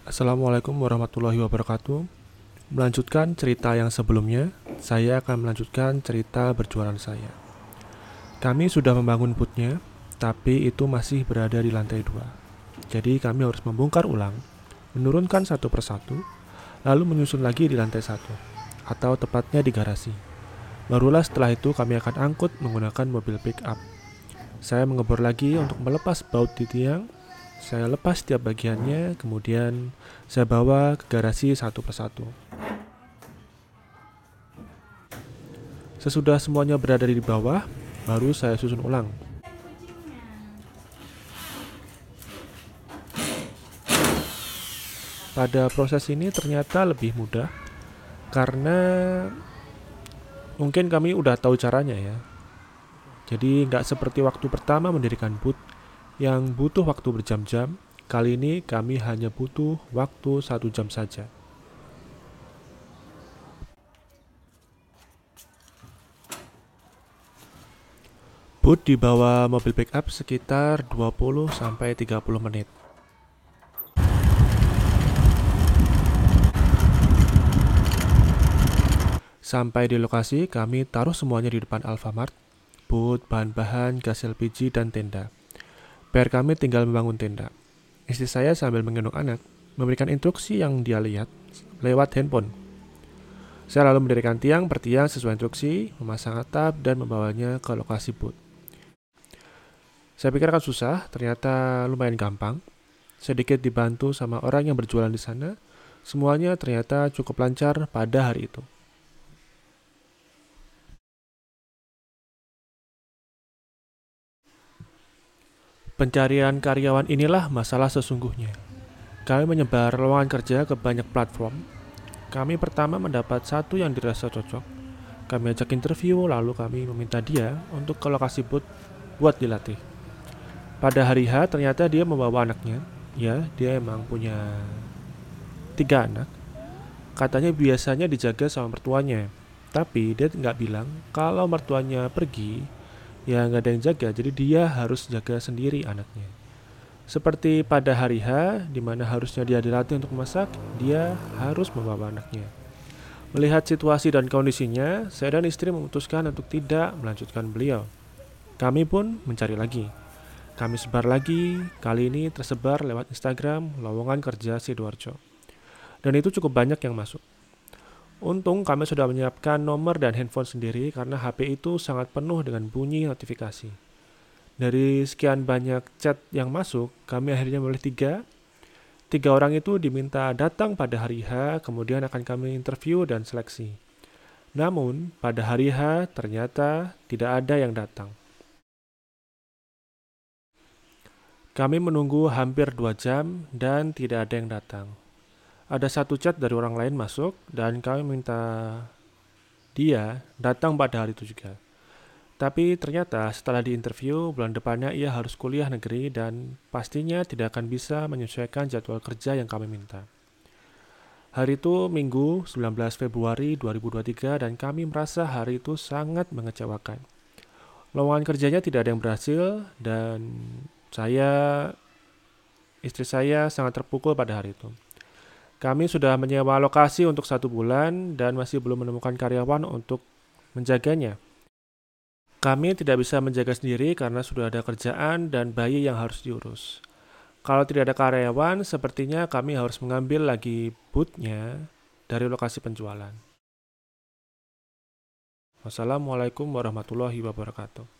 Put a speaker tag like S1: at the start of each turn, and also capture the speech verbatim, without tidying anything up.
S1: Assalamualaikum warahmatullahi wabarakatuh. Melanjutkan cerita yang sebelumnya, saya akan melanjutkan cerita berjualan saya. Kami sudah membangun boothnya, tapi itu masih berada di lantai dua. Jadi kami harus membongkar ulang, menurunkan satu persatu, lalu menyusun lagi di lantai satu, atau tepatnya di garasi. Barulah setelah itu kami akan angkut menggunakan mobil pick up. Saya mengebor lagi untuk melepas baut di tiang. Saya lepas setiap bagiannya, kemudian saya bawa ke garasi satu persatu. Sesudah semuanya berada di bawah, baru saya susun ulang. Pada proses ini ternyata lebih mudah, karena mungkin kami udah tahu caranya ya. Jadi nggak seperti waktu pertama mendirikan booth, yang butuh waktu berjam-jam. Kali ini kami hanya butuh waktu satu jam saja. Booth di bawah mobil pickup sekitar dua puluh sampai tiga puluh menit. Sampai di lokasi, kami taruh semuanya di depan Alfamart, booth, bahan-bahan, gas L P G, dan tenda. P R kami tinggal membangun tenda. Istri saya sambil menggendong anak, memberikan instruksi yang dia lihat lewat handphone. Saya lalu mendirikan tiang per tiang sesuai instruksi, memasang atap, dan membawanya ke lokasi booth. Saya pikir akan susah, ternyata lumayan gampang. Sedikit dibantu sama orang yang berjualan di sana, semuanya ternyata cukup lancar pada hari itu. Pencarian karyawan inilah masalah sesungguhnya. Kami menyebar lowongan kerja ke banyak platform. Kami pertama mendapat satu yang dirasa cocok. Kami ajak interview, lalu kami meminta dia untuk ke lokasi booth buat dilatih. Pada hari H ternyata dia membawa anaknya. Ya, dia emang punya tiga anak. Katanya biasanya dijaga sama mertuanya. Tapi dia nggak bilang kalau mertuanya pergi, ya nggak ada yang jaga. Jadi dia harus jaga sendiri anaknya. Seperti pada hari H, di mana harusnya dia dilatih untuk memasak, dia harus membawa anaknya. Melihat situasi dan kondisinya, saya dan istri memutuskan untuk tidak melanjutkan beliau. Kami pun mencari lagi. Kami sebar lagi, kali ini tersebar lewat Instagram lowongan kerja Sidoarjo. Dan itu cukup banyak yang masuk. Untung kami sudah menyiapkan nomor dan handphone sendiri karena H P itu sangat penuh dengan bunyi notifikasi. Dari sekian banyak chat yang masuk, kami akhirnya memilih tiga. Tiga orang itu diminta datang pada hari H, kemudian akan kami interview dan seleksi. Namun, pada hari H ternyata tidak ada yang datang. Kami menunggu hampir dua jam dan tidak ada yang datang. Ada satu chat dari orang lain masuk dan kami minta dia datang pada hari itu juga. Tapi ternyata setelah diinterview, bulan depannya ia harus kuliah negeri dan pastinya tidak akan bisa menyesuaikan jadwal kerja yang kami minta. Hari itu Minggu sembilan belas Februari dua ribu dua puluh tiga dan kami merasa hari itu sangat mengecewakan. Lowongan kerjanya tidak ada yang berhasil dan saya, istri saya sangat terpukul pada hari itu. Kami sudah menyewa lokasi untuk satu bulan dan masih belum menemukan karyawan untuk menjaganya. Kami tidak bisa menjaga sendiri karena sudah ada kerjaan dan bayi yang harus diurus. Kalau tidak ada karyawan, sepertinya kami harus mengambil lagi booth-nya dari lokasi penjualan. Wassalamualaikum warahmatullahi wabarakatuh.